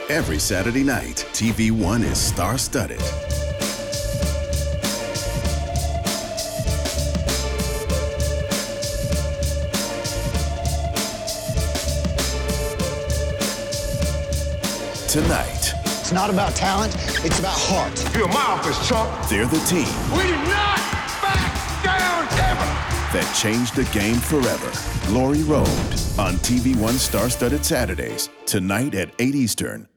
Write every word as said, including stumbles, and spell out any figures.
Every Saturday night, T V one is star-studded. Tonight. It's not about talent, it's about heart. You're my office, chump. They're the team. We do not back down ever. That changed the game forever. Glory Road on T V one Star-Studded Saturdays, tonight at eight Eastern.